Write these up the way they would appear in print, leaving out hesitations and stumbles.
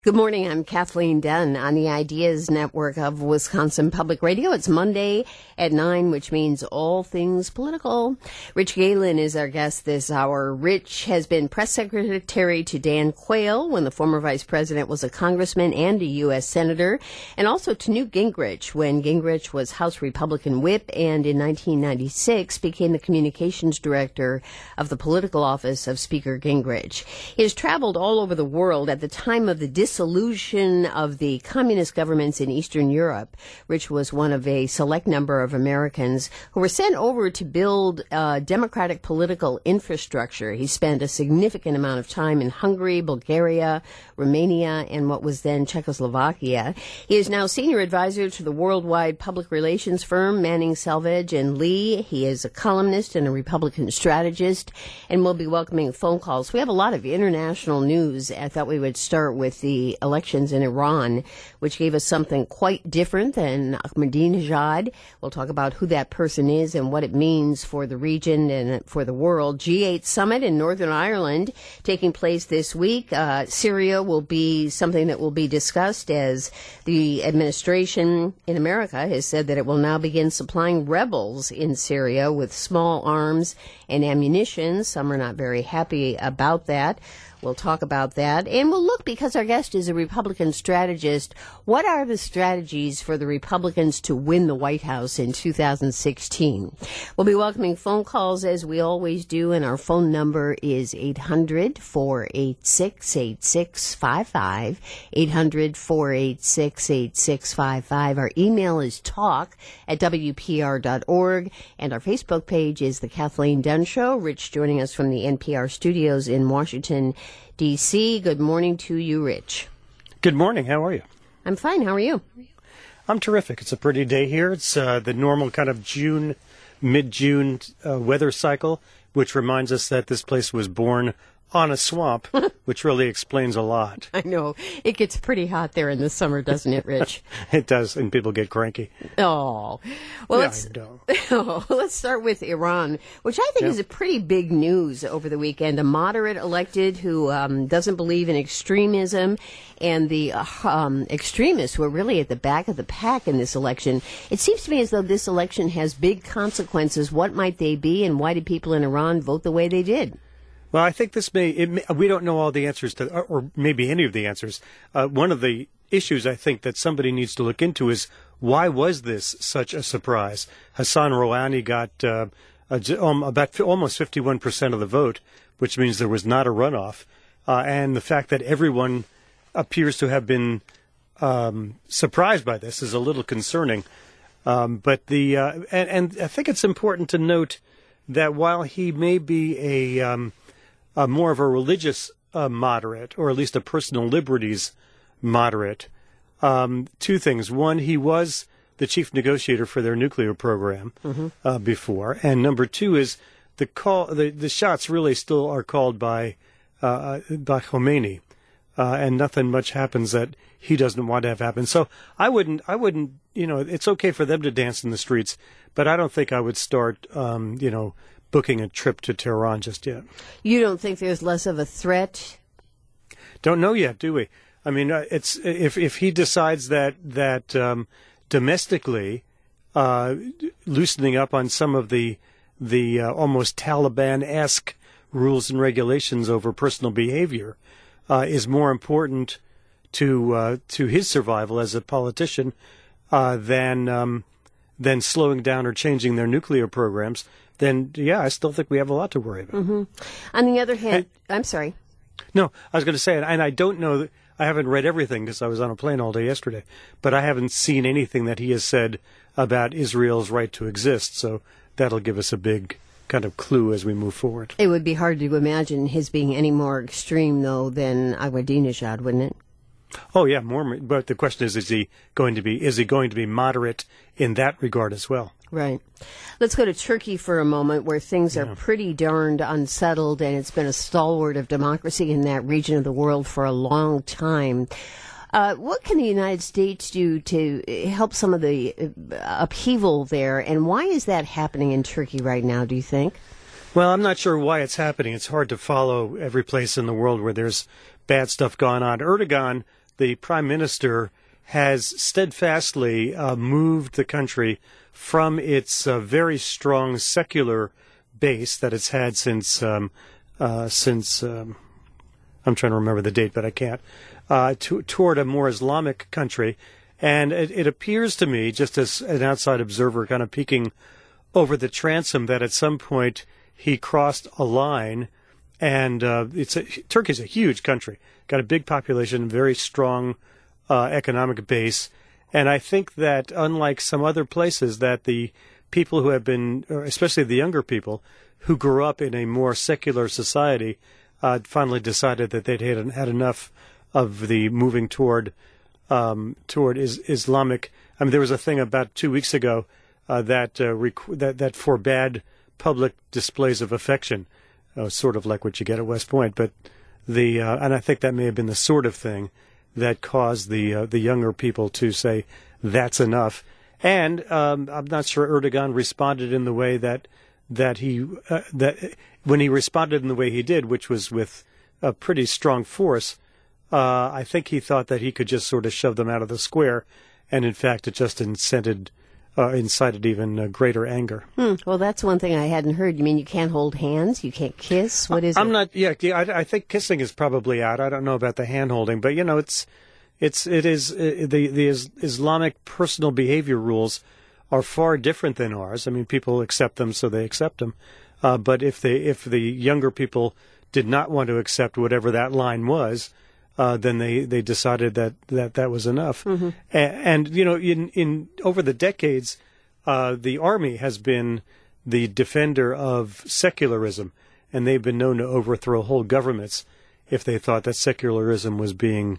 Good morning. I'm Kathleen Dunn on the Ideas Network of Wisconsin Public Radio. It's Monday at 9, which means all things political. Rich Galen is our guest this hour. Rich has been press secretary to Dan Quayle when the former vice president was a congressman and a U.S. senator, and also to Newt Gingrich when Gingrich was House Republican whip and in 1996 became the communications director of the political office of Speaker Gingrich. He has traveled all over the world at the time of the dissolution of the communist governments in Eastern Europe. Rich was one of a select number of Americans who were sent over to build democratic political infrastructure. He spent a significant amount of time in Hungary, Bulgaria, Romania, and what was then Czechoslovakia. He is now senior advisor to the worldwide public relations firm Manning, Selvage and Lee. He is a columnist and a Republican strategist, and we'll be welcoming phone calls. We have a lot of international news. I thought we would start with the elections in Iran, which gave us something quite different than Ahmadinejad. We'll talk about who that person is and what it means for the region and for the world. G8 summit in Northern Ireland taking place this week. Syria will be something that will be discussed as the administration in America has said that it will now begin supplying rebels in Syria with small arms and ammunition. Some are not very happy about that. We'll talk about that. And we'll look, because our guest is a Republican strategist, what are the strategies for the Republicans to win the White House in 2016? We'll be welcoming phone calls as we always do, and our phone number is 800-486-8655, 800-486-8655. Our email is talk@wpr.org, and our Facebook page is The Kathleen Dunn Show. Rich joining us from the NPR studios in Washington, D.C. Good morning to you, Rich. Good morning. How are you? I'm fine. How are you? I'm terrific. It's a pretty day here. It's the normal kind of mid-June weather cycle, which reminds us that this place was born on a swamp, which really explains a lot. I know. It gets pretty hot there in the summer, doesn't it, Rich? It does, and people get cranky. Oh. Well, yeah, let's start with Iran, which I think is a pretty big news over the weekend. A moderate elected who doesn't believe in extremism, and the extremists who are really at the back of the pack in this election. It seems to me as though this election has big consequences. What might they be, and why did people in Iran vote the way they did? Well, I think we don't know all the answers to, or maybe any of the answers. One of the issues I think that somebody needs to look into is, why was this such a surprise? Hassan Rouhani got about almost 51% of the vote, which means there was not a runoff. And the fact that everyone appears to have been surprised by this is a little concerning. But and I think it's important to note that while he may be more of a religious moderate, or at least a personal liberties moderate, two things. One, he was the chief negotiator for their nuclear program before, and number two is the shots really still are called by Khomeini, and nothing much happens that he doesn't want to have happen. So I wouldn't. It's okay for them to dance in the streets, but I don't think I would start, booking a trip to Tehran just yet. You don't think there's less of a threat? Don't know yet, do we? I mean, it's if he decides that domestically loosening up on some of the almost Taliban-esque rules and regulations over personal behavior is more important to his survival as a politician than slowing down or changing their nuclear programs, then, I still think we have a lot to worry about. Mm-hmm. On the other hand, I'm sorry. No, I was going to say, and I don't know, I haven't read everything because I was on a plane all day yesterday, but I haven't seen anything that he has said about Israel's right to exist, so that'll give us a big kind of clue as we move forward. It would be hard to imagine his being any more extreme, though, than Ahmadinejad, wouldn't it? Oh, yeah, more. But the question is he going to be moderate in that regard as well? Right. Let's go to Turkey for a moment, where things are pretty darned unsettled, and it's been a stalwart of democracy in that region of the world for a long time. What can the United States do to help some of the upheaval there, and why is that happening in Turkey right now, do you think? Well, I'm not sure why it's happening. It's hard to follow every place in the world where there's bad stuff going on. Erdogan, the prime minister has steadfastly moved the country from its very strong secular base that it's had since I'm trying to remember the date, but I can't, toward a more Islamic country. And it appears to me, just as an outside observer kind of peeking over the transom, that at some point he crossed a line. And Turkey's a huge country, got a big population, very strong economic base. And I think that unlike some other places, that the people who have been, especially the younger people, who grew up in a more secular society, finally decided that they'd had enough of the moving toward Islamic. I mean, there was a thing about 2 weeks ago that forbade public displays of affection, sort of like what you get at West Point. But and I think that may have been the sort of thing that caused the younger people to say that's enough. And I'm not sure Erdogan responded in the way that when he responded in the way he did, which was with a pretty strong force. I think he thought that he could just sort of shove them out of the square, and in fact, it just incited even greater anger. Well, that's one thing I hadn't heard. You mean you can't hold hands? You can't kiss? What is it? I'm not. Yeah, I think kissing is probably out. I don't know about the hand holding, but you know, it is the Islamic personal behavior rules are far different than ours. I mean, people accept them, so they accept them. But if the younger people did not want to accept whatever that line was, then they decided that was enough. Mm-hmm. And you know, in over the decades, the army has been the defender of secularism, and they've been known to overthrow whole governments if they thought that secularism was being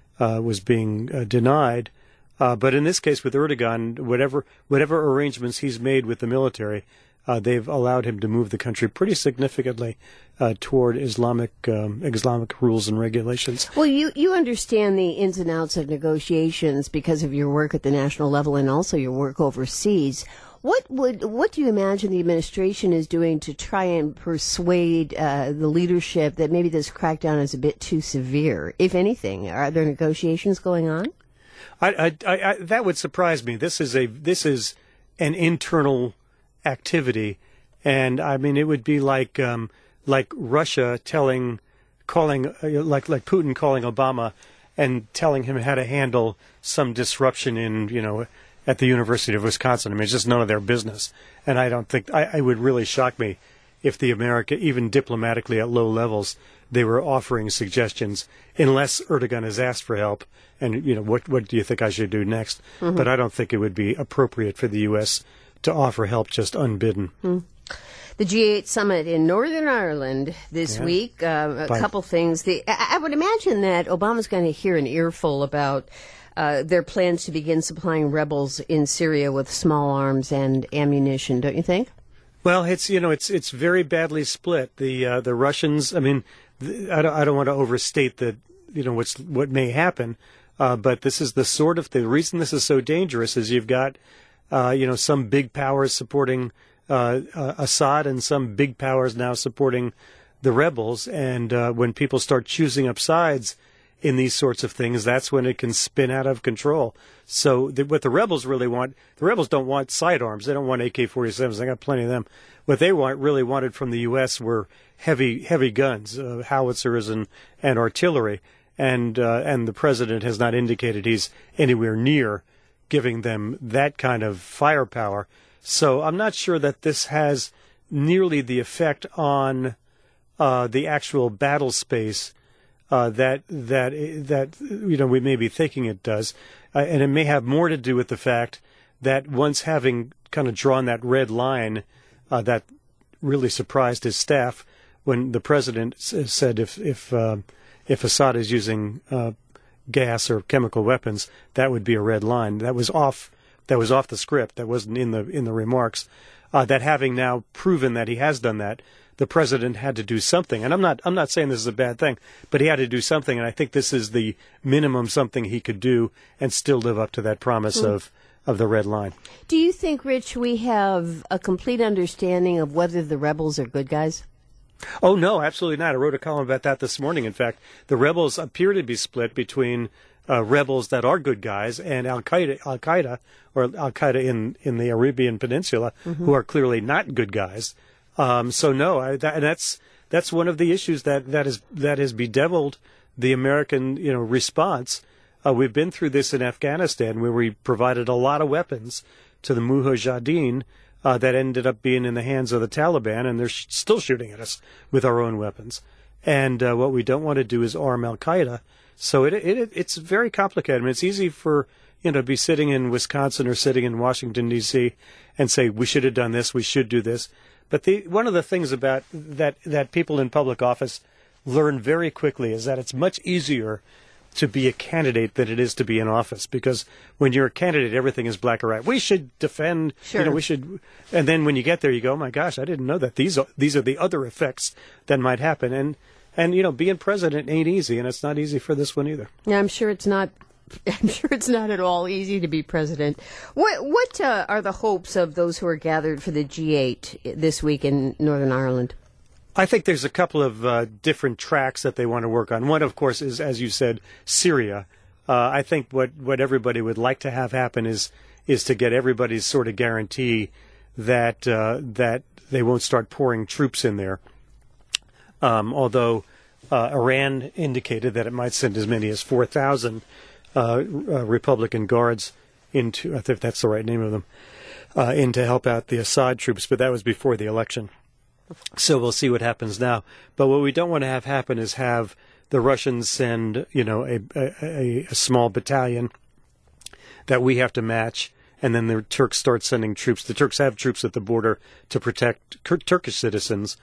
denied. But in this case, with Erdogan, whatever arrangements he's made with the military, they've allowed him to move the country pretty significantly toward Islamic rules and regulations. Well, you understand the ins and outs of negotiations because of your work at the national level and also your work overseas. What do you imagine the administration is doing to try and persuade the leadership that maybe this crackdown is a bit too severe? If anything, are there negotiations going on? I that would surprise me. This is an internal activity, and I mean it would be like Russia calling like Putin calling Obama and telling him how to handle some disruption in at the University of Wisconsin. I mean, it's just none of their business, and I don't think it would really shock me if the America, even diplomatically at low levels, they were offering suggestions, unless Erdogan has asked for help. And what do you think I should do next? Mm-hmm. But I don't think it would be appropriate for the U.S. to offer help just unbidden. Mm. The G8 summit in Northern Ireland this week. A couple things. I would imagine that Obama's going to hear an earful about their plans to begin supplying rebels in Syria with small arms and ammunition. Don't you think? Well, it's very badly split. The Russians. I mean, I don't want to overstate what may happen. But this is the sort of the reason this is so dangerous is you've got some big powers supporting Assad and some big powers now supporting the rebels, and when people start choosing up sides in these sorts of things, that's when it can spin out of control. So what the rebels really want, the rebels don't want sidearms. They don't want AK-47s. They got plenty of them. What they really wanted from the U.S. were heavy guns, howitzers and artillery. And the president has not indicated he's anywhere near giving them that kind of firepower. So I'm not sure that this has nearly the effect on the actual battle space that we may be thinking it does, and it may have more to do with the fact that once having kind of drawn that red line, that really surprised his staff when the president said if Assad is using gas or chemical weapons, that would be a red line. That was off the script. That wasn't in the remarks. That having now proven that he has done that, the president had to do something. And I'm not saying this is a bad thing, but he had to do something. And I think this is the minimum something he could do and still live up to that promise of the red line. Do you think, Rich, we have a complete understanding of whether the rebels are good guys? Oh, no, absolutely not. I wrote a column about that this morning. In fact, the rebels appear to be split between rebels that are good guys, and Al Qaeda in the Arabian Peninsula, who are clearly not good guys. So no, that's one of the issues that has bedeviled the American response. We've been through this in Afghanistan, where we provided a lot of weapons to the Mujahideen that ended up being in the hands of the Taliban, and they're still shooting at us with our own weapons. And what we don't want to do is arm Al Qaeda. So it's very complicated. I mean, it's easy for to be sitting in Wisconsin or sitting in Washington D.C. and say we should have done this, we should do this. But one of the things about that people in public office learn very quickly is that it's much easier to be a candidate than it is to be in office, because when you're a candidate, everything is black or white. We should defend, sure. We should, and then when you get there, you go, oh my gosh, I didn't know that these are the other effects that might happen, and being president ain't easy, and it's not easy for this one either. Yeah, I'm sure it's not. I'm sure it's not at all easy to be president. What are the hopes of those who are gathered for the G8 this week in Northern Ireland? I think there's a couple of different tracks that they want to work on. One, of course, is, as you said, Syria. I think what everybody would like to have happen is to get everybody's sort of guarantee that they won't start pouring troops in there. Although Iran indicated that it might send as many as 4,000 Republican guards into, I think that's the right name of them, in to help out the Assad troops, but that was before the election. So we'll see what happens now. But what we don't want to have happen is have the Russians send, a small battalion that we have to match, and then the Turks start sending troops. The Turks have troops at the border to protect Turkish citizens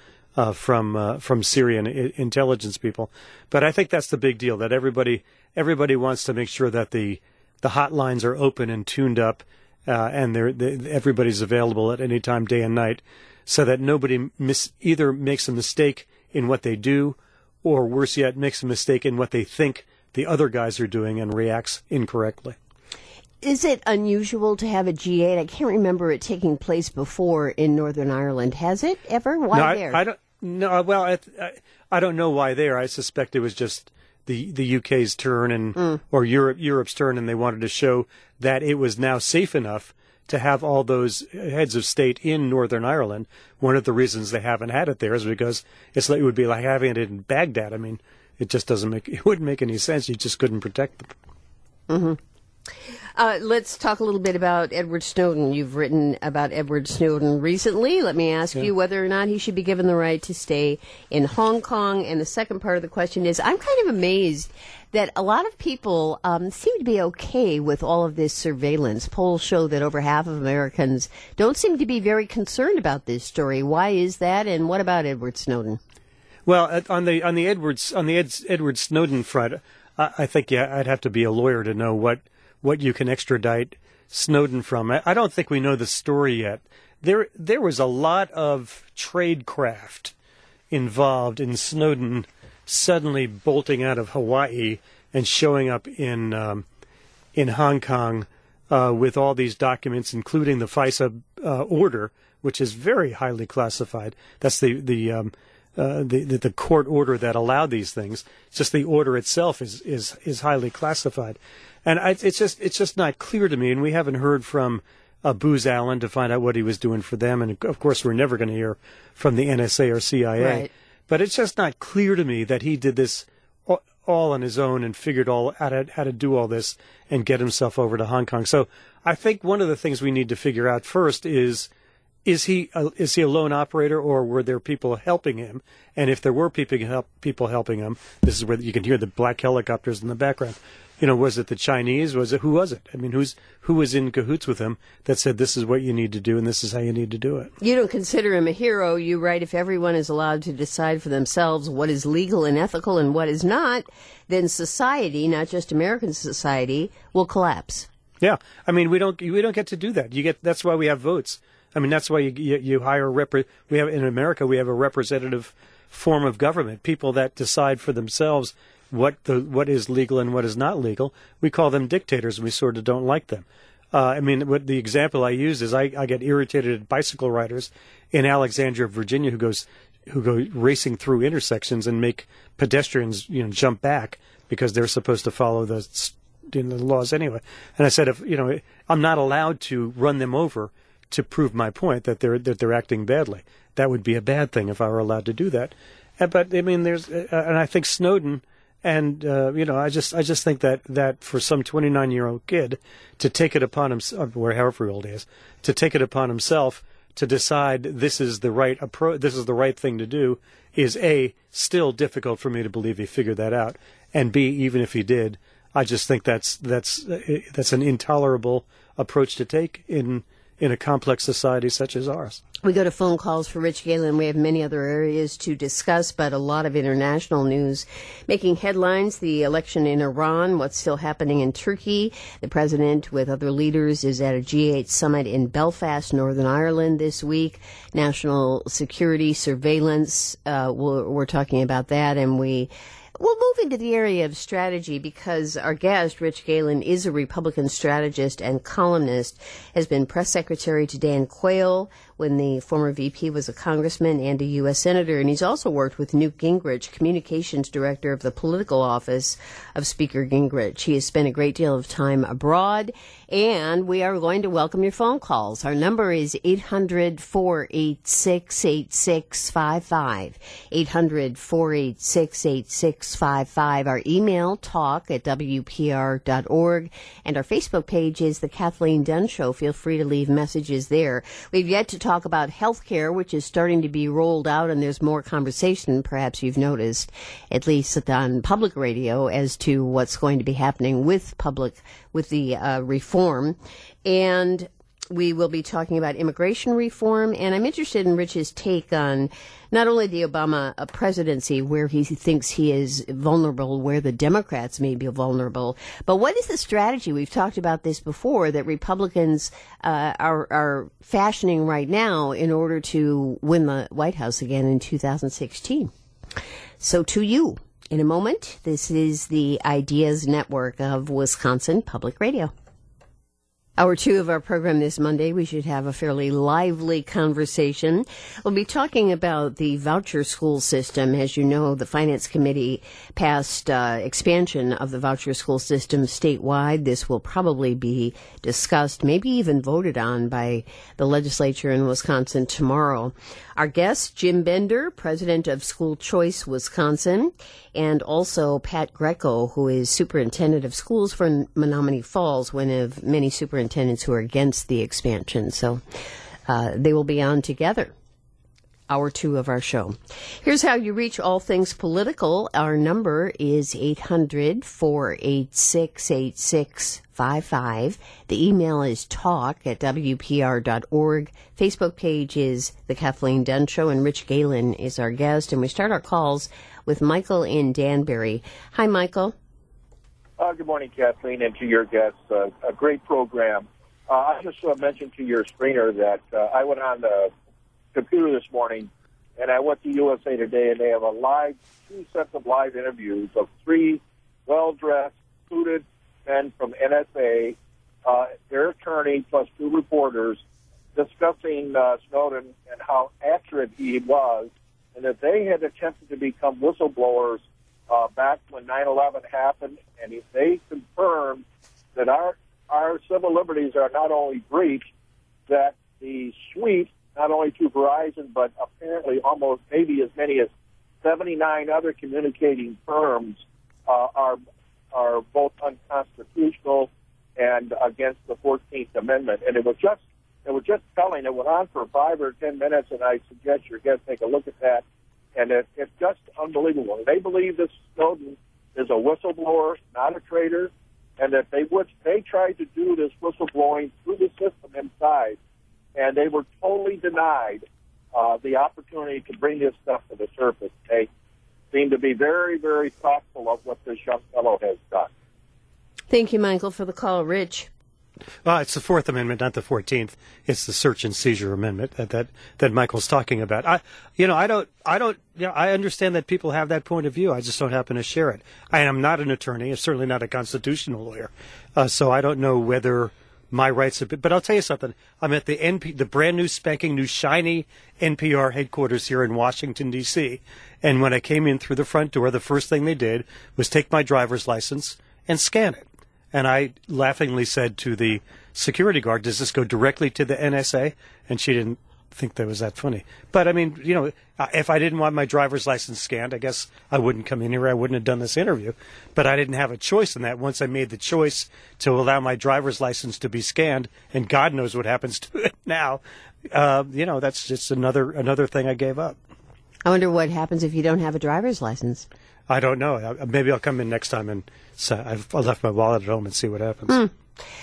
from Syrian intelligence people. But I think that's the big deal, that everybody wants to make sure that the hotlines are open and tuned up, and everybody's available at any time, day and night, so that nobody either makes a mistake in what they do, or worse yet, makes a mistake in what they think the other guys are doing and reacts incorrectly. Is it unusual to have a G8? I can't remember it taking place before in Northern Ireland. Has it ever? Why there? I don't. No. Well, I don't know why there. I suspect it was just the UK's turn or Europe's turn, and they wanted to show that it was now safe enough to have all those heads of state in Northern Ireland. One of the reasons they haven't had it there is because it would be like having it in Baghdad. I mean, it wouldn't make any sense. You just couldn't protect them. Mm-hmm. Let's talk a little bit about Edward Snowden. You've written about Edward Snowden recently. Let me ask you whether or not he should be given the right to stay in Hong Kong. And the second part of the question is, I'm kind of amazed that a lot of people seem to be okay with all of this surveillance. Polls show that over half of Americans don't seem to be very concerned about this story. Why is that? And what about Edward Snowden? Well, on the Edward Snowden front, I think I'd have to be a lawyer to know what you can extradite Snowden from. I don't think we know the story yet. There was a lot of tradecraft involved in Snowden suddenly bolting out of Hawaii and showing up in Hong Kong with all these documents, including the FISA order, which is very highly classified. That's the court order that allowed these things. Just the order itself is highly classified. And it's just not clear to me, and we haven't heard from Booz Allen to find out what he was doing for them, and of course we're never going to hear from the NSA or CIA. Right. But it's just not clear to me that he did this all on his own and figured out how to do all this and get himself over to Hong Kong. So I think one of the things we need to figure out first is he a lone operator, or were there people helping him? And if there were people helping him, this is where you can hear the black helicopters in the background. Was it the Chinese? Who was it? I mean, who was in cahoots with him that said this is what you need to do and this is how you need to do it? You don't consider him a hero. You write, if everyone is allowed to decide for themselves what is legal and ethical and what is not, then society, not just American society, will collapse. Yeah, I mean, we don't get to do that. That's why we have votes. I mean, that's why you hire we have in America, we have a representative form of government, people that decide for themselves what is legal and what is not legal. We call them dictators, and we sort of don't like them. I mean, what the example I use is I get irritated at bicycle riders in Alexandria, Virginia, who go racing through intersections and make pedestrians jump back because they're supposed to follow the the laws anyway. And I said, if I'm not allowed to run them over to prove my point that they're acting badly. That would be a bad thing if I were allowed to do that. But I mean, and I think Snowden, and I just think that for some 29-year-old kid to take it upon himself, or however old he is, to take it upon himself to decide this is the right approach, this is the right thing to do, is A, still difficult for me to believe he figured that out, and B, even if he did, I just think that's an intolerable approach to take in a complex society such as ours. We go to phone calls for Rich Galen. We have many other areas to discuss, but a lot of international news making headlines. The election in Iran, what's still happening in Turkey. The president, with other leaders, is at a G8 summit in Belfast, Northern Ireland this week. National security surveillance, we're talking about that, and we'll move into the area of strategy because our guest, Rich Galen, is a Republican strategist and columnist, has been press secretary to Dan Quayle when the former VP was a congressman and a U.S. senator, and he's also worked with Newt Gingrich, communications director of the political office of Speaker Gingrich. He has spent a great deal of time abroad, and we are going to welcome your phone calls. Our number is 800-486-8655, 800-486-8655. Our email, talk@wpr.org, and our Facebook page is The Kathleen Dunn Show. Feel free to leave messages there. We've yet to talk about health care, which is starting to be rolled out, and there's more conversation, perhaps you've noticed, at least on public radio, as to what's going to be happening with the reform. And we will be talking about immigration reform, and I'm interested in Rich's take on not only the Obama presidency, where he thinks he is vulnerable, where the Democrats may be vulnerable, but what is the strategy? We've talked about this before, that Republicans are fashioning right now in order to win the White House again in 2016. So to you, in a moment, this is the Ideas Network of Wisconsin Public Radio. Hour 2 of our program this Monday, we should have a fairly lively conversation. We'll be talking about the voucher school system. As you know, the Finance Committee passed expansion of the voucher school system statewide. This will probably be discussed, maybe even voted on by the legislature in Wisconsin tomorrow. Our guest, Jim Bender, president of School Choice Wisconsin, and also Pat Greco, who is superintendent of schools for Menominee Falls, one of many superintendents who are against the expansion. So they will be on together. Hour 2 of our show. Here's how you reach All Things Political. Our number is 800-486-8655. The email is talk@wpr.org. Facebook page is The Kathleen Dunn Show, and Rich Galen is our guest. And we start our calls with Michael in Danbury. Hi, Michael. Good morning, Kathleen, and to your guests. A great program. I just mentioned to your screener that I went on the computer this morning, and I went to USA Today, and they have two sets of live interviews of 3 well-dressed, suited men from NSA, their attorney, plus 2 reporters, discussing Snowden and how accurate he was, and that they had attempted to become whistleblowers back when 9/11 happened, and they confirmed that our civil liberties are not only breached, that the suite, not only to Verizon, but apparently almost maybe as many as 79 other communicating firms are both unconstitutional and against the 14th Amendment. And it was just telling. It went on for 5 or 10 minutes, and I suggest your guests take a look at that. And it's just unbelievable. They believe this Snowden is a whistleblower, not a traitor, and that they tried to do this whistleblowing through the system inside, and they were totally denied the opportunity to bring this stuff to the surface. They seem to be very, very thoughtful of what this young fellow has done. Thank you, Michael, for the call. Rich. It's the 4th Amendment, not the 14th. It's the search and seizure amendment that Michael's talking about. I understand that people have that point of view. I just don't happen to share it. I am not an attorney. I'm certainly not a constitutional lawyer. So I don't know whether my rights have been, but I'll tell you something. I'm at the brand new spanking new shiny NPR headquarters here in Washington, D.C. And when I came in through the front door, the first thing they did was take my driver's license and scan it. And I laughingly said to the security guard, "Does this go directly to the NSA?" And she didn't think that was that funny. But I mean, if I didn't want my driver's license scanned, I guess I wouldn't come in here. I wouldn't have done this interview. But I didn't have a choice in that. Once I made the choice to allow my driver's license to be scanned, and God knows what happens to it now, that's just another thing I gave up. I wonder what happens if you don't have a driver's license. I don't know. Maybe I'll come in next time and I left my wallet at home and see what happens.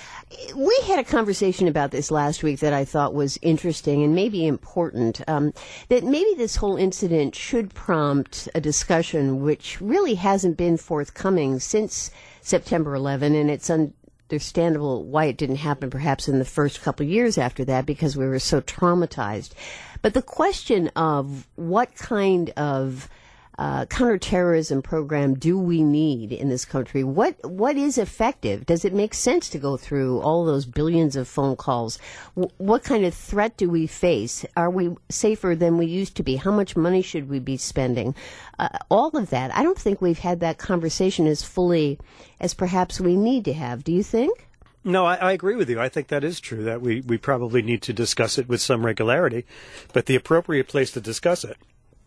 We had a conversation about this last week that I thought was interesting and maybe important, that maybe this whole incident should prompt a discussion which really hasn't been forthcoming since September 11, and it's understandable why it didn't happen perhaps in the first couple of years after that, because we were so traumatized. But the question of what kind of counterterrorism program do we need in this country? What is effective? Does it make sense to go through all those billions of phone calls? What kind of threat do we face? Are we safer than we used to be? How much money should we be spending? All of that. I don't think we've had that conversation as fully as perhaps we need to have. Do you think? No, I agree with you. I think that is true, that we probably need to discuss it with some regularity, but the appropriate place to discuss it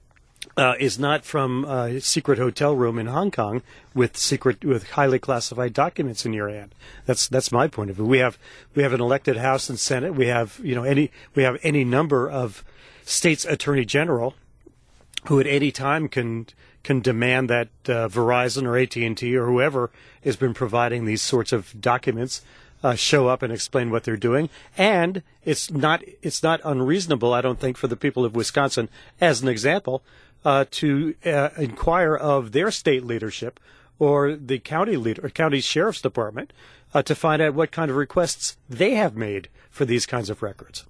is not from a secret hotel room in Hong Kong with highly classified documents in your hand. That's my point of view. We have an elected House and Senate. We have any number of states' attorney general who at any time can demand that Verizon or AT&T or whoever has been providing these sorts of documents show up and explain what they're doing. And it's not unreasonable, I don't think, for the people of Wisconsin, as an example, to inquire of their state leadership or the county sheriff's department to find out what kind of requests they have made for these kinds of records.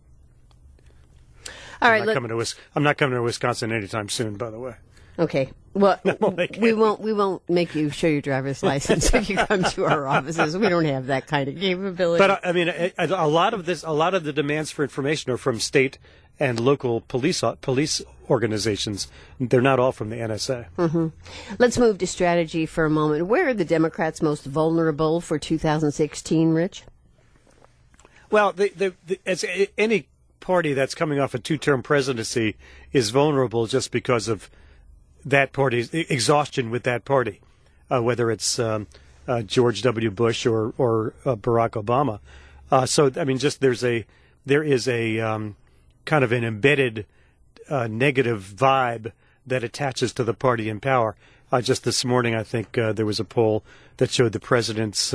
All right, I'm not coming to Wisconsin anytime soon, by the way. Okay. Well, we won't make you show your driver's license if you come to our offices. We don't have that kind of capability. But I mean, a lot of the demands for information are from state and local police organizations. They're not all from the NSA. Mm-hmm. Let's move to strategy for a moment. Where are the Democrats most vulnerable for 2016, Rich? Well, as any party that's coming off a two-term presidency is vulnerable just because of that party's exhaustion with that party, whether it's George W. Bush or Barack Obama. So, I mean, just there is a kind of an embedded negative vibe that attaches to the party in power. Just this morning, I think there was a poll that showed the president's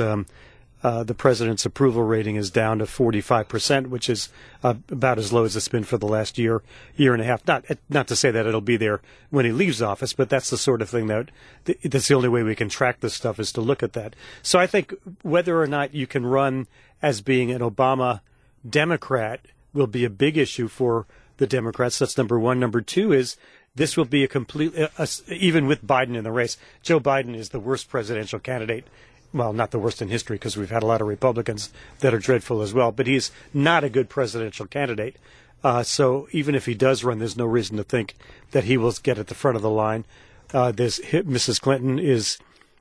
approval rating is down to 45%, which is about as low as it's been for the last year and a half. Not to say that it'll be there when he leaves office, but that's the sort of thing that's the only way we can track this stuff, is to look at that. So I think whether or not you can run as being an Obama Democrat will be a big issue for the Democrats. That's number one. Number two is this will be even with Biden in the race, Joe Biden is the worst presidential candidate. Well, not the worst in history, because we've had a lot of Republicans that are dreadful as well. But he's not a good presidential candidate. So even if he does run, there's no reason to think that he will get at the front of the line. Mrs. Clinton is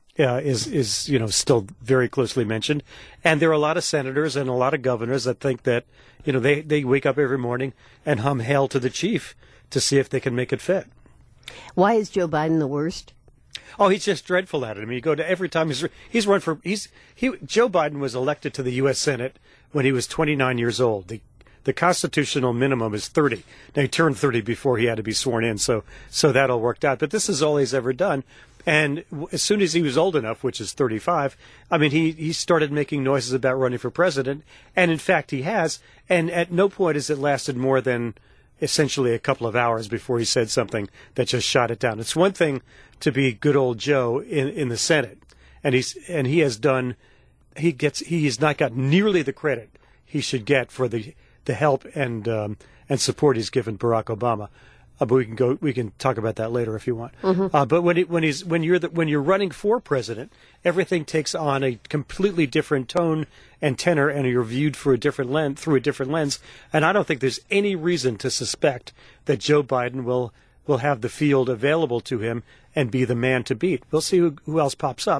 still very closely mentioned, and there are a lot of senators and a lot of governors that think that they wake up every morning and hum "Hail to the Chief" to see if they can make it fit. Why is Joe Biden the worst? Oh, he's just dreadful at it. I mean, you go to every time he's run for Joe Biden was elected to the U.S. Senate when he was 29 years old. The constitutional minimum is 30. Now, he turned 30 before he had to be sworn in, so that all worked out. But this is all he's ever done. And as soon as he was old enough, which is 35, I mean, he started making noises about running for president. And in fact, he has. And at no point has it lasted more than essentially a couple of hours before he said something that just shot it down. It's one thing to be good old Joe in the Senate, and he has not got nearly the credit he should get for the help and support he's given Barack Obama. But we can talk about that later if you want. Mm-hmm. But when you're running for president, everything takes on a completely different tone and tenor, and you're viewed through a different lens. And I don't think there's any reason to suspect that Joe Biden will have the field available to him and be the man to beat. We'll see who else pops up.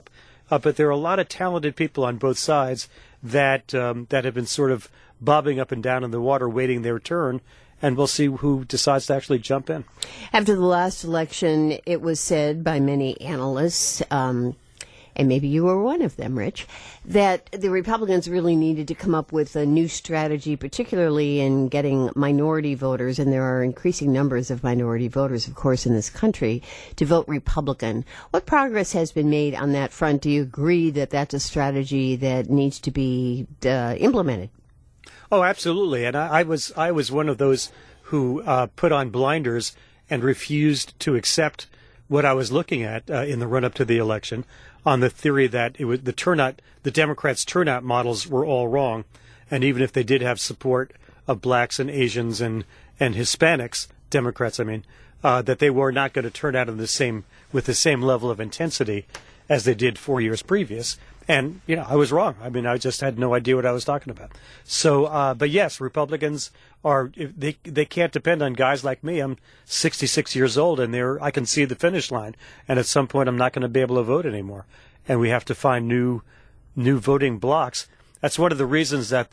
but there are a lot of talented people on both sides that have been sort of bobbing up and down in the water, waiting their turn. And we'll see who decides to actually jump in. After the last election, it was said by many analysts, and maybe you were one of them, Rich, that the Republicans really needed to come up with a new strategy, particularly in getting minority voters, and there are increasing numbers of minority voters, of course, in this country, to vote Republican. What progress has been made on that front? Do you agree that that's a strategy that needs to be implemented? Oh, absolutely. And I was one of those who put on blinders and refused to accept what I was looking at in the run-up to the election, on the theory that it was the Democrats' turnout models were all wrong, and even if they did have support of blacks and Asians and Hispanics, Democrats, I mean, that they were not going to turn out with the same level of intensity as they did 4 years previous. And, I was wrong. I mean, I just had no idea what I was talking about. So, but yes, Republicans they can't depend on guys like me. I'm 66 years old, and I can see the finish line. And at some point, I'm not going to be able to vote anymore. And we have to find new voting blocks. That's one of the reasons that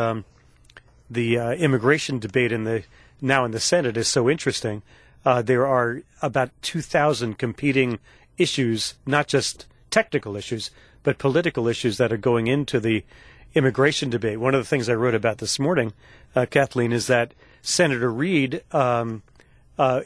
the immigration debate now in the Senate is so interesting. There are about 2,000 competing issues, not just technical issues, but political issues that are going into the immigration debate. One of the things I wrote about this morning, Kathleen, is that Senator Reid, whether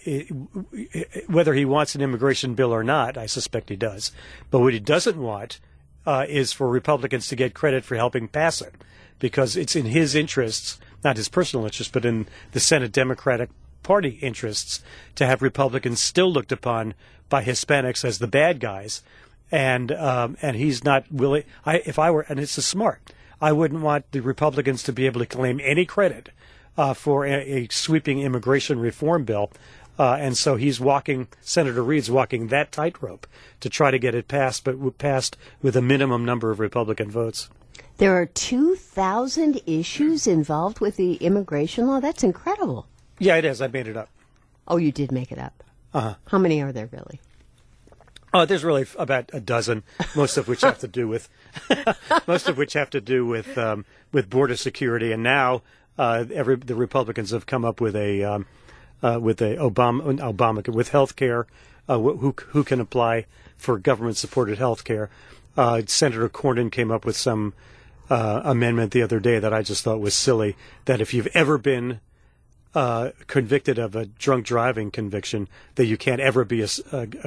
he wants an immigration bill or not, I suspect he does, but what he doesn't want is for Republicans to get credit for helping pass it, because it's in his interests, not his personal interests, but in the Senate Democratic Party interests, to have Republicans still looked upon by Hispanics as the bad guys. And he's not willing. If I were, and it's smart, I wouldn't want the Republicans to be able to claim any credit for a sweeping immigration reform bill. And so Senator Reid's walking that tightrope to try to get it passed, but passed with a minimum number of Republican votes. There are 2,000 issues involved with the immigration law? That's incredible. Yeah, it is. I made it up. Oh, you did make it up? Uh-huh. How many are there, really? Oh, there's really about a dozen, most of which have to do with with border security. And now the Republicans have come up with Obama with health care, who can apply for government-supported health care. Senator Cornyn came up with some amendment the other day that I just thought was silly, that if you've ever been convicted of a drunk driving conviction, that you can't ever be a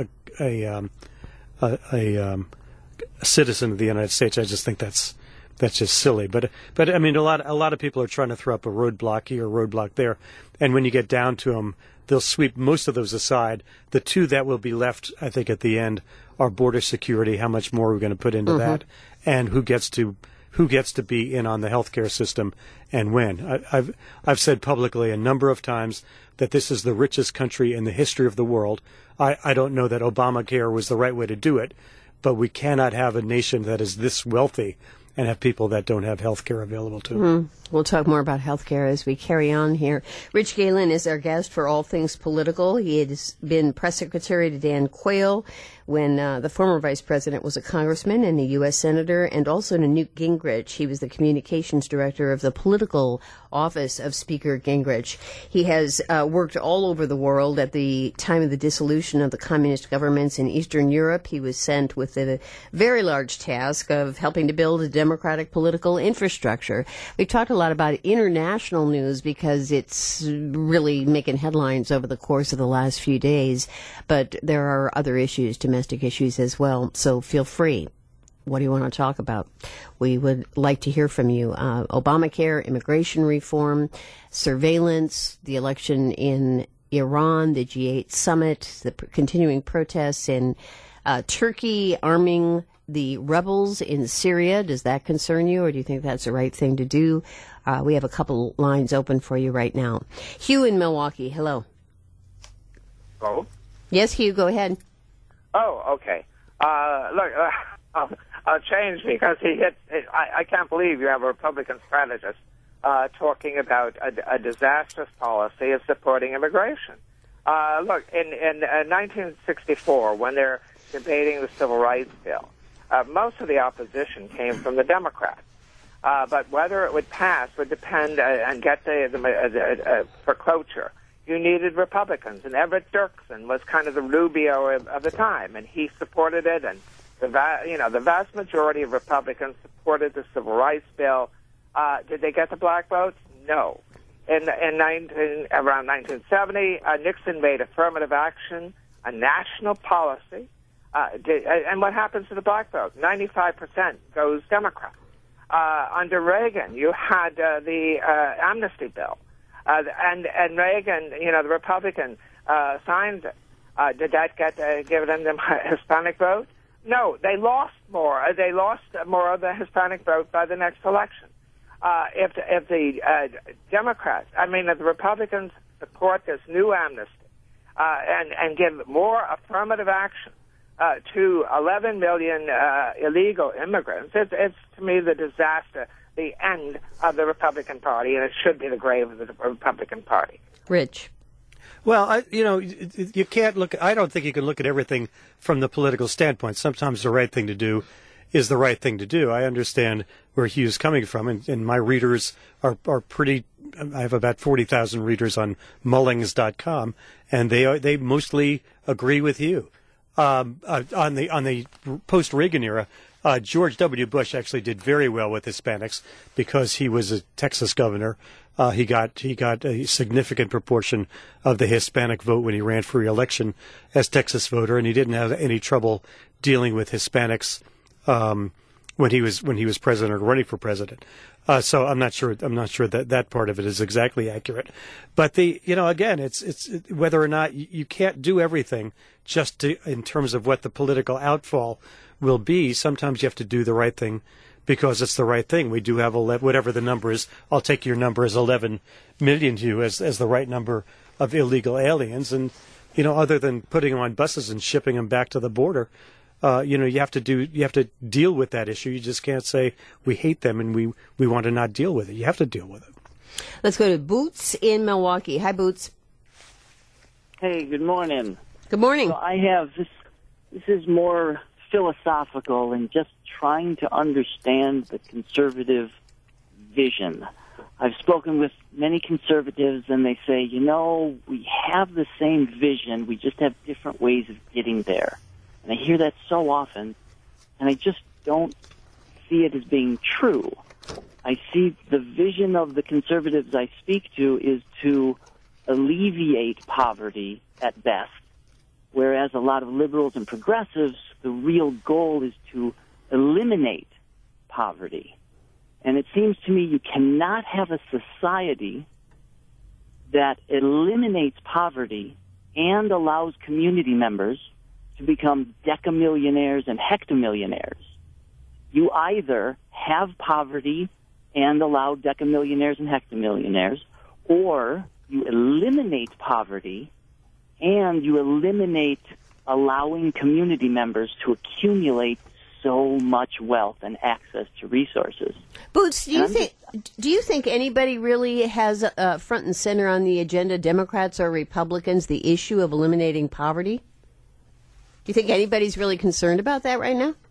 citizen of the United States. I just think that's just silly. But I mean, a lot of people are trying to throw up a roadblock here, a roadblock there, and when you get down to them, they'll sweep most of those aside. The two that will be left, I think, at the end are border security. How much more are we going to put into that, and who gets to be in on the healthcare system and when. I've said publicly a number of times that this is the richest country in the history of the world. I don't know that Obamacare was the right way to do it, but we cannot have a nation that is this wealthy and have people that don't have health care available to them. We'll talk more about health care as we carry on here. Rich Galen is our guest for All Things Political. He has been press secretary to Dan Quayle when the former vice president was a congressman and a U.S. senator, and also to Newt Gingrich. He was the communications director of the political office of Speaker Gingrich. He has worked all over the world. At the time of the dissolution of the communist governments in Eastern Europe, he was sent with a very large task of helping to build a democratic political infrastructure. We've talked a lot about international news because it's really making headlines over the course of the last few days, but there are other issues, domestic issues as well, so feel free. What do you want to talk about? We would like to hear from you. Obamacare, immigration reform, surveillance, the election in Iran, the G8 summit, the continuing protests in Turkey, arming the rebels in Syria. Does that concern you, or do you think that's the right thing to do? We have a couple lines open for you right now. Hugh in Milwaukee, hello. Hello? Yes, Hugh, go ahead. Oh, okay. Look, I'll change because I can't believe you have a Republican strategist talking about a disastrous policy of supporting immigration. Look, in 1964, when they're debating the Civil Rights Bill, most of the opposition came from the Democrats. But whether it would pass would depend and get for cloture. You needed Republicans, and Everett Dirksen was kind of the Rubio of the time, and he supported it. And the vast majority of Republicans supported the Civil Rights Bill. Did they get the black votes? No. Around 1970, Nixon made affirmative action a national policy. And what happens to the black vote? 95% goes Democrat. Under Reagan, you had the amnesty bill. And Reagan, the Republican, signed it. Did that give them the Hispanic vote? No, they lost more. They lost more of the Hispanic vote by the next election. If the Democrats, if the Republicans support this new amnesty and give more affirmative action to 11 million illegal immigrants, it's to me the disaster, the end of the Republican Party, and it should be the grave of the Republican Party. Rich. Well, you can't look. I don't think you can look at everything from the political standpoint. Sometimes the right thing to do is the right thing to do. I understand where Hugh's coming from, and my readers are pretty. I have about 40,000 readers on Mullings.com, and they mostly agree with Hugh. On the post-Reagan era, George W. Bush actually did very well with Hispanics because he was a Texas governor. He got a significant proportion of the Hispanic vote when he ran for re-election as Texas voter, and he didn't have any trouble dealing with Hispanics when he was president or running for president. So I'm not sure that part of it is exactly accurate. But again, it's whether or not you can't do everything just in terms of what the political outfall will be. Sometimes you have to do the right thing because it's the right thing. We do have whatever the number is. I'll take your number as 11 million, Hugh, as the right number of illegal aliens. And other than putting them on buses and shipping them back to the border, you have to deal with that issue. You just can't say we hate them and we want to not deal with it. You have to deal with it. Let's go to Boots in Milwaukee. Hi, Boots. Hey, good morning. Good morning. So I have this is more philosophical and just trying to understand the conservative vision. I've spoken with many conservatives, and they say, we have the same vision, we just have different ways of getting there. And I hear that so often, and I just don't see it as being true. I see the vision of the conservatives I speak to is to alleviate poverty at best, whereas a lot of liberals and progressives, the real goal is to eliminate poverty. And it seems to me you cannot have a society that eliminates poverty and allows community members to become decamillionaires and hectomillionaires. You either have poverty and allow decamillionaires and hectomillionaires, or you eliminate poverty and you eliminate allowing community members to accumulate so much wealth and access to resources. Boots, do you think anybody really has front and center on the agenda, Democrats or Republicans, the issue of eliminating poverty? Do you think anybody's really concerned about that right now?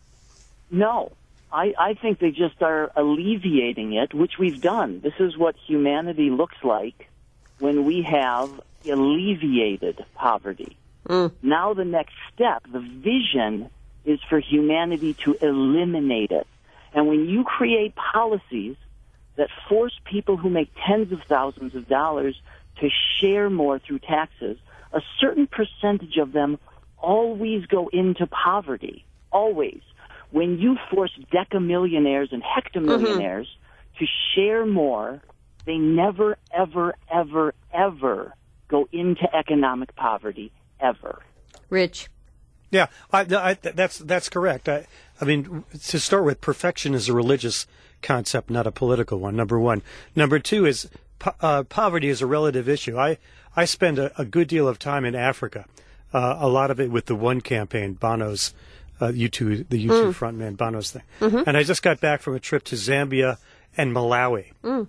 No. I think they just are alleviating it, which we've done. This is what humanity looks like when we have alleviated poverty. Now the next step, the vision, is for humanity to eliminate it. And when you create policies that force people who make tens of thousands of dollars to share more through taxes, a certain percentage of them always go into poverty, always. When you force decamillionaires and hectomillionaires to share more, they never, ever, ever, ever go into economic poverty, ever. Rich. Yeah, that's correct. I mean, to start with, perfection is a religious concept, not a political one, number one. Number two is poverty is a relative issue. I spend a good deal of time in Africa, a lot of it with the One campaign, Bono's, U2 frontman, Bono's thing. And I just got back from a trip to Zambia and Malawi.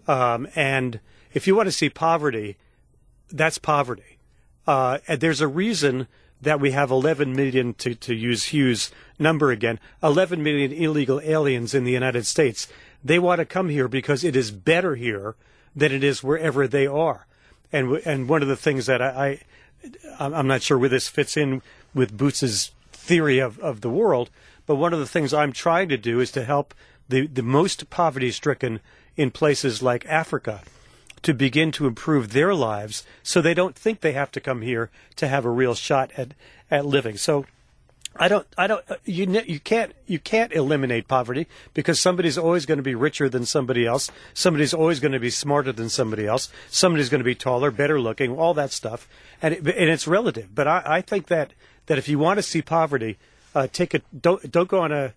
And if you want to see poverty, that's poverty. And there's a reason that we have 11 million, to use Hughes' number again, 11 million illegal aliens in the United States. They want to come here because it is better here than it is wherever they are. And one of the things that I'm not sure where this fits in with Boots's theory of the world, but one of the things I'm trying to do is to help the most poverty-stricken in places like Africa to begin to improve their lives so they don't think they have to come here to have a real shot at living. So you can't eliminate poverty because somebody's always going to be richer than somebody else. Somebody's always going to be smarter than somebody else. Somebody's going to be taller, better looking, all that stuff. And it's relative. But I think that if you want to see poverty, don't go on a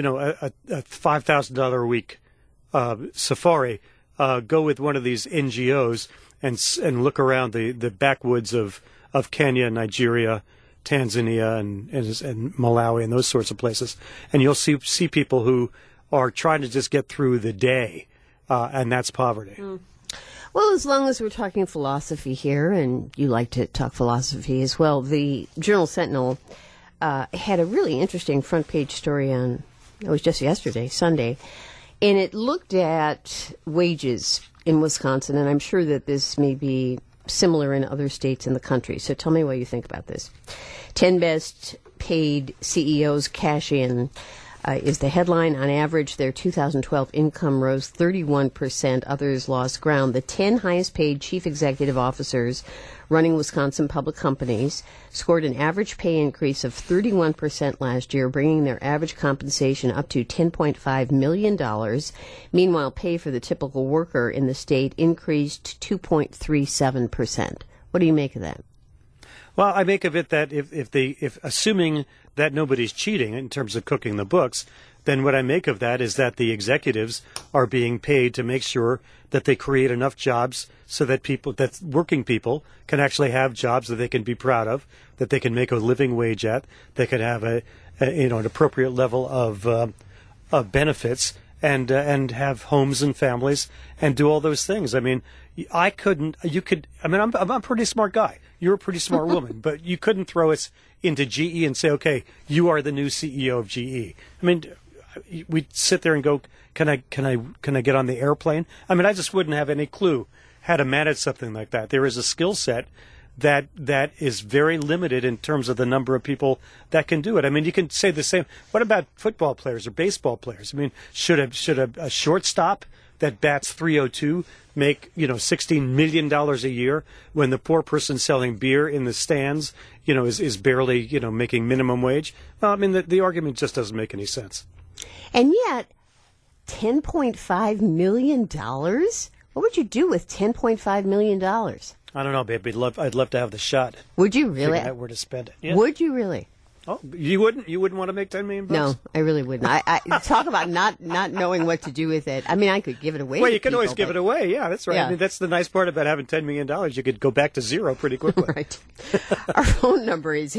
$5,000 a week safari. Go with one of these NGOs and look around the backwoods of Kenya, Nigeria, Tanzania, and Malawi, and those sorts of places, and you'll see people who are trying to just get through the day, and that's poverty. Mm. Well, as long as we're talking philosophy here, and you like to talk philosophy as well, the Journal Sentinel had a really interesting front page story it was just yesterday, Sunday, and it looked at wages in Wisconsin, and I'm sure that this may be similar in other states in the country. So tell me what you think about this. 10 best paid CEOs cash in is the headline. On average, their 2012 income rose 31%. Others lost ground. The 10 highest paid chief executive officers running Wisconsin public companies scored an average pay increase of 31% last year, bringing their average compensation up to $10.5 million. Meanwhile, pay for the typical worker in the state increased 2.37%. What do you make of that? Well, I make of it that if assuming that nobody's cheating in terms of cooking the books, then what I make of that is that the executives are being paid to make sure that they create enough jobs so that working people can actually have jobs that they can be proud of, that they can make a living wage at, they can have an appropriate level of benefits, and have homes and families and do all those things. I mean, I'm a pretty smart guy. You're a pretty smart woman, but you couldn't throw us into GE and say, okay, you are the new CEO of GE. I mean, we'd sit there and go, can I get on the airplane? I mean, I just wouldn't have any clue how to manage something like that. There is a skill set that is very limited in terms of the number of people that can do it. I mean, you can say the same. What about football players or baseball players? I mean, should a shortstop that bats .302 make $16 million a year when the poor person selling beer in the stands is barely making minimum wage? Well, I mean, the argument just doesn't make any sense. And yet, $10.5 million? What would you do with $10.5 million? I don't know, babe. I'd love to have the shot. Would you really? Figure out where to spend it. Yeah. Would you really? Oh, you wouldn't? You wouldn't want to make $10 million? No, I really wouldn't. I talk about not knowing what to do with it. I mean, I could give it away. Well, you can always give it away. Yeah, that's right. Yeah. I mean, that's the nice part about having $10 million. You could go back to zero pretty quickly. Right. Our phone number is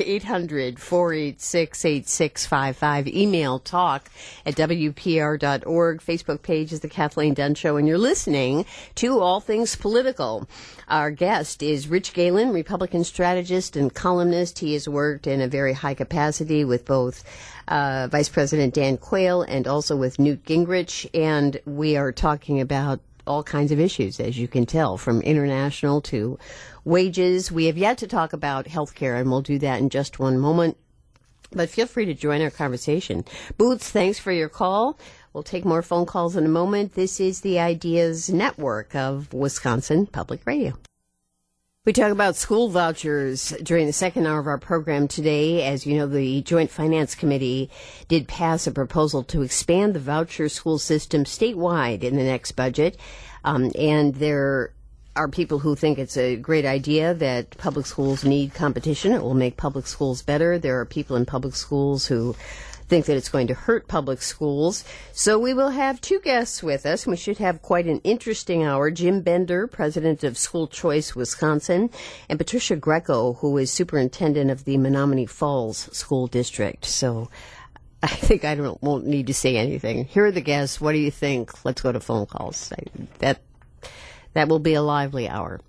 800-486-8655. Email talk@WPR.org. Facebook page is The Kathleen Dunn Show. And you're listening to All Things Political. Our guest is Rich Galen, Republican strategist and columnist. He has worked in a very high capacity with both Vice President Dan Quayle and also with Newt Gingrich. And we are talking about all kinds of issues, as you can tell, from international to wages. We have yet to talk about health care, and we'll do that in just one moment. But feel free to join our conversation. Boots, thanks for your call. We'll take more phone calls in a moment. This is the Ideas Network of Wisconsin Public Radio. We talk about school vouchers during the second hour of our program today. As you know, the Joint Finance Committee did pass a proposal to expand the voucher school system statewide in the next budget. And there are people who think it's a great idea, that public schools need competition. It will make public schools better. There are people in public schools who think that it's going to hurt public schools. So we will have two guests with us. We should have quite an interesting hour. Jim Bender, president of School Choice Wisconsin, and Patricia Greco, who is superintendent of the Menominee Falls School District. So I think won't need to say anything. Here are the guests. What do you think? Let's go to phone calls. That will be a lively hour.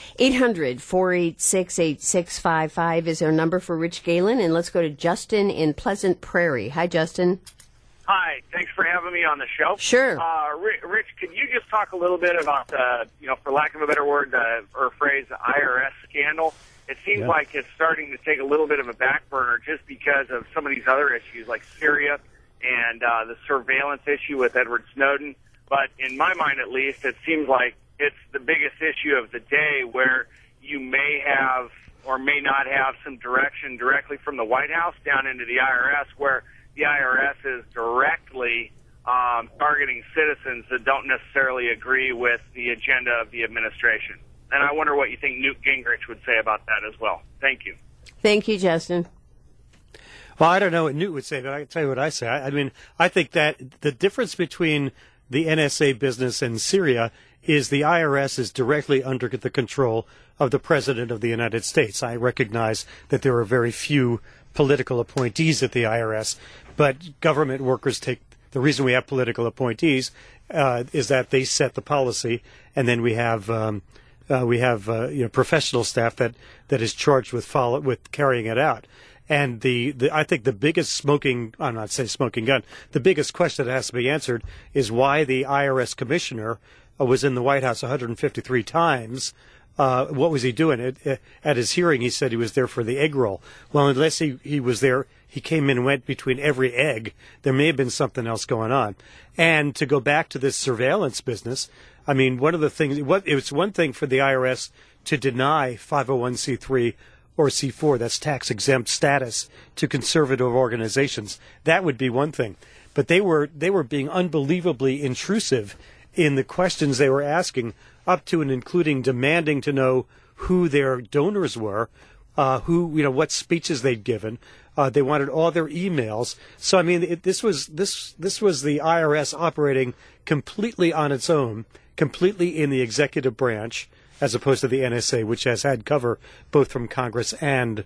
800-486-8655 is our number for Rich Galen. And let's go to Justin in Pleasant Prairie. Hi, Justin. Hi, thanks for having me on the show. Sure. Rich, can you just talk a little bit about the, for lack of a better word or phrase, the IRS scandal? It seems like it's starting to take a little bit of a back burner just because of some of these other issues like Syria and the surveillance issue with Edward Snowden. But in my mind, at least, it seems like it's the biggest issue of the day where you may have or may not have some direction directly from the White House down into the IRS, where the IRS is directly targeting citizens that don't necessarily agree with the agenda of the administration. And I wonder what you think Newt Gingrich would say about that as well. Thank you. Thank you, Justin. Well, I don't know what Newt would say, but I can tell you what I say. I mean, I think that the difference between the NSA business and Syria is the IRS is directly under the control of the President of the United States. I recognize that there are very few political appointees at the IRS, but government workers the reason we have political appointees is that they set the policy, and then we have professional staff that is charged with carrying it out. And I think the biggest I'm not saying smoking gun, the biggest question that has to be answered is why the IRS commissioner was in the White House 153 times. What was he doing? At his hearing, he said he was there for the egg roll. Well, unless he was there, he came in and went between every egg. There may have been something else going on. And to go back to this surveillance business, I mean, one of the things, it's one thing for the IRS to deny 501c3 or C4, that's tax-exempt status, to conservative organizations. That would be one thing. But they were being unbelievably intrusive in the questions they were asking, up to and including demanding to know who their donors were, what speeches they'd given. They wanted all their emails. So I mean, this was the IRS operating completely on its own, completely in the executive branch, as opposed to the NSA, which has had cover both from Congress and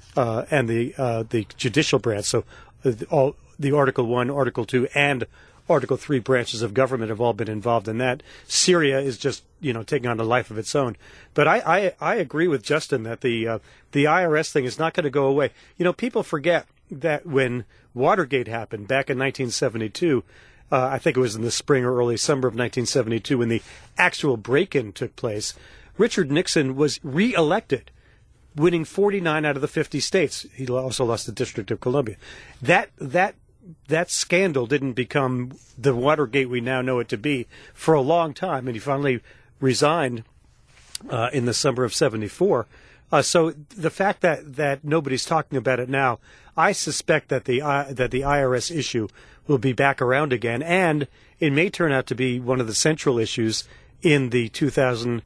the judicial branch. So all the Article 1, Article 2, and Article 3 branches of government have all been involved in that. Syria is just, taking on a life of its own. But I agree with Justin that the IRS thing is not going to go away. People forget that when Watergate happened back in 1972, I think it was in the spring or early summer of 1972 when the actual break-in took place, Richard Nixon was re-elected, winning 49 out of the 50 states. He also lost the District of Columbia. That scandal didn't become the Watergate we now know it to be for a long time, and he finally resigned in the summer of '74. So the fact that nobody's talking about it now, I suspect that the IRS issue will be back around again, and it may turn out to be one of the central issues in the 2014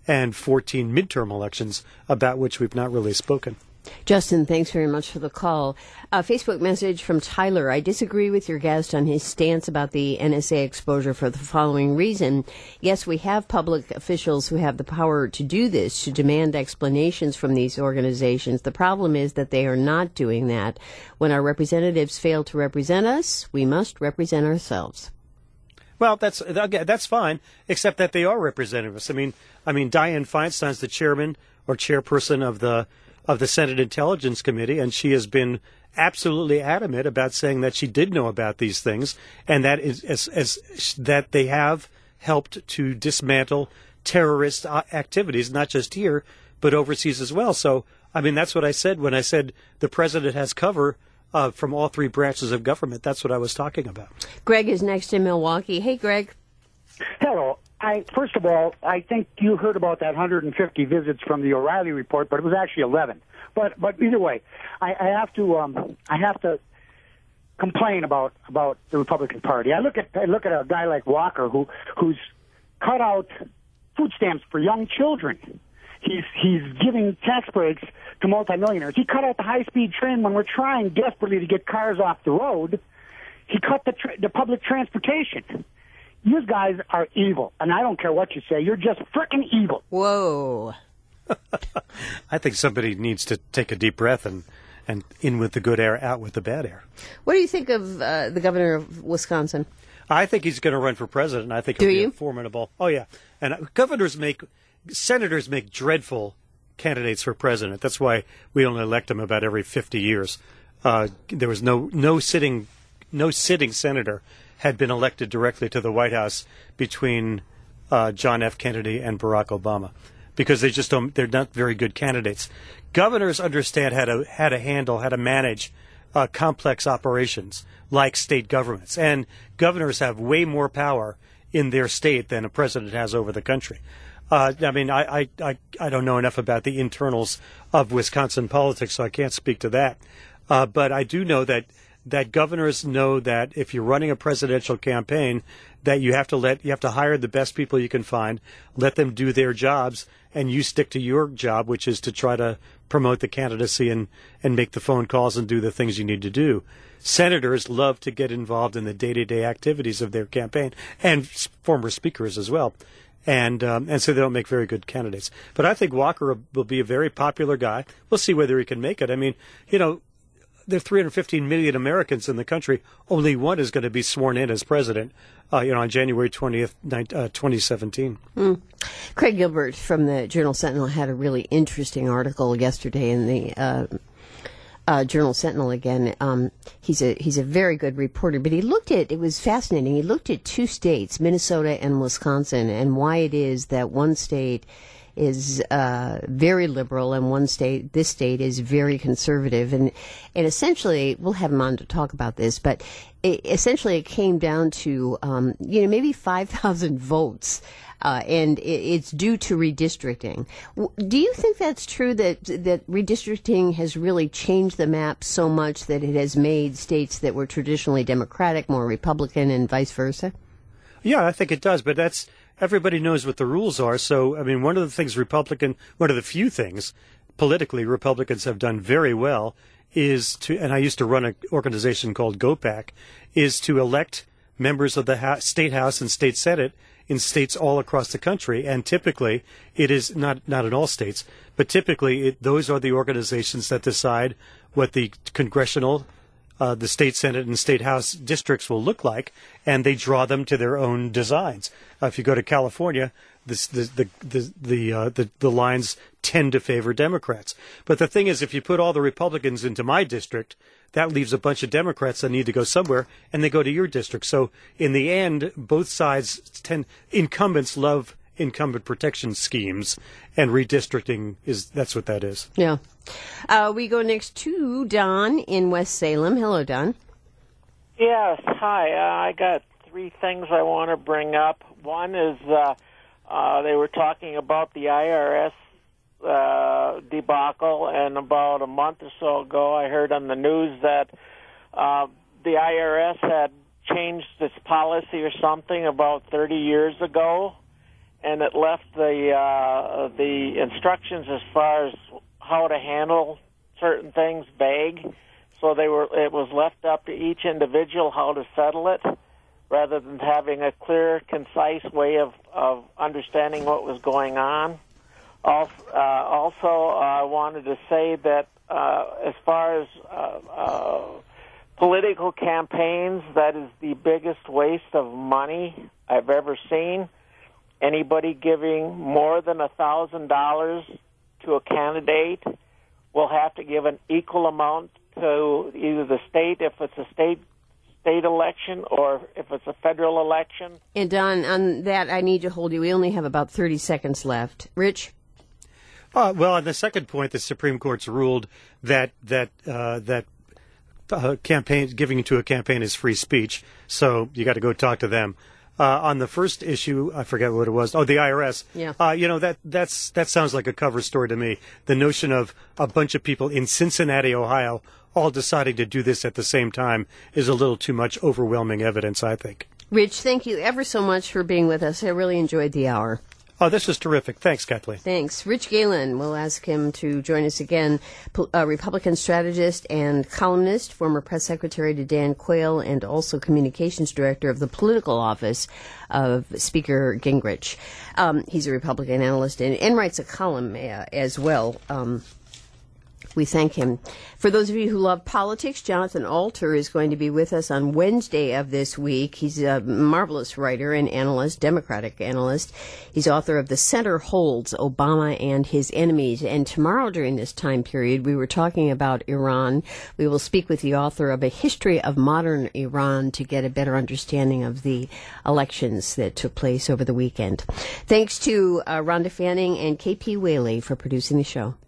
midterm elections, about which we've not really spoken. Justin, thanks very much for the call. A Facebook message from Tyler. I disagree with your guest on his stance about the NSA exposure for the following reason. Yes, we have public officials who have the power to do this, to demand explanations from these organizations. The problem is that they are not doing that. When our representatives fail to represent us, we must represent ourselves. Well, that's fine, except that they are representing us. I mean, Dianne Feinstein's the chairman or chairperson of the Senate Intelligence Committee, and she has been absolutely adamant about saying that she did know about these things, and that that they have helped to dismantle terrorist activities, not just here, but overseas as well. So, I mean, that's what I said when I said the president has cover from all three branches of government. That's what I was talking about. Greg is next in Milwaukee. Hey, Greg. Hello. First of all, I think you heard about that 150 visits from the O'Reilly report, but it was actually 11. But either way, I have to complain about the Republican Party. I look at a guy like Walker who's cut out food stamps for young children. He's giving tax breaks to multimillionaires. He cut out the high-speed train when we're trying desperately to get cars off the road. He cut the public transportation. You guys are evil, and I don't care what you say. You're just frickin' evil. Whoa. I think somebody needs to take a deep breath and in with the good air, out with the bad air. What do you think of the governor of Wisconsin? I think he's going to run for president. I think Do he'll be you? formidable. Oh, yeah. And senators make dreadful candidates for president. That's why we only elect them about every 50 years. There was no sitting senator had been elected directly to the White House between John F. Kennedy and Barack Obama, because they're not very good candidates. Governors understand how to manage complex operations like state governments, and governors have way more power in their state than a president has over the country. I don't know enough about the internals of Wisconsin politics, so I can't speak to that. But I do know that governors know that if you're running a presidential campaign, that you have to hire the best people you can find, let them do their jobs, and you stick to your job, which is to try to promote the candidacy and make the phone calls and do the things you need to do. Senators love to get involved in the day-to-day activities of their campaign, and former speakers as well. And so they don't make very good candidates. But I think Walker will be a very popular guy. We'll see whether he can make it. I mean, there are 315 million Americans in the country. Only one is going to be sworn in as president, on January 20th, 2017. Craig Gilbert from the Journal Sentinel had a really interesting article yesterday in the Journal Sentinel again. He's a very good reporter, but it was fascinating. He looked at two states, Minnesota and Wisconsin, and why it is that one state is very liberal and this state is very conservative. And essentially, we'll have him on to talk about this, but essentially it came down to, maybe 5,000 votes. And it's due to redistricting. Do you think that's true, that redistricting has really changed the map so much that it has made states that were traditionally Democratic more Republican and vice versa? Yeah, I think it does, but everybody knows what the rules are. So, I mean, one of the few things politically Republicans have done very well and I used to run an organization called GOPAC, is to elect members of the State House and State Senate in states all across the country. And typically, it is not in all states, but typically those are the organizations that decide what the congressional, the state Senate and state House districts will look like, and they draw them to their own designs. If you go to California, the lines tend to favor Democrats. But the thing is, if you put all the Republicans into my district, that leaves a bunch of Democrats that need to go somewhere, and they go to your district. So in the end, both sides incumbents love incumbent protection schemes, and redistricting that's what that is. Yeah. We go next to Don in West Salem. Hello, Don. Yes, hi. I got three things I want to bring up. One is they were talking about the IRS debacle, and about a month or so ago I heard on the news that the IRS had changed its policy or something about 30 years ago, and it left the instructions as far as how to handle certain things vague. So it was left up to each individual how to settle it, rather than having a clear, concise way of understanding what was going on. Also, I wanted to say that as far as political campaigns, that is the biggest waste of money I've ever seen. Anybody giving more than $1,000 to a candidate will have to give an equal amount to either the state, if it's a state election, or if it's a federal election. And Don, on that, I need to hold you. We only have about 30 seconds left. Rich? Well, on the second point, the Supreme Court's ruled that campaign giving to a campaign is free speech, so you got to go talk to them. On the first issue, I forget what it was. Oh, the IRS. Yeah. That sounds like a cover story to me. The notion of a bunch of people in Cincinnati, Ohio, all deciding to do this at the same time is a little too much overwhelming evidence, I think. Rich, thank you ever so much for being with us. I really enjoyed the hour. Oh, this was terrific. Thanks, Kathleen. Thanks. Rich Galen, we'll ask him to join us again, a Republican strategist and columnist, former press secretary to Dan Quayle, and also communications director of the political office of Speaker Gingrich. He's a Republican analyst and writes a column as well. We thank him. For those of you who love politics, Jonathan Alter is going to be with us on Wednesday of this week. He's a marvelous writer and analyst, Democratic analyst. He's author of The Center Holds, Obama and His Enemies. And tomorrow during this time period, we were talking about Iran. We will speak with the author of A History of Modern Iran to get a better understanding of the elections that took place over the weekend. Thanks to Rhonda Fanning and KP Whaley for producing the show.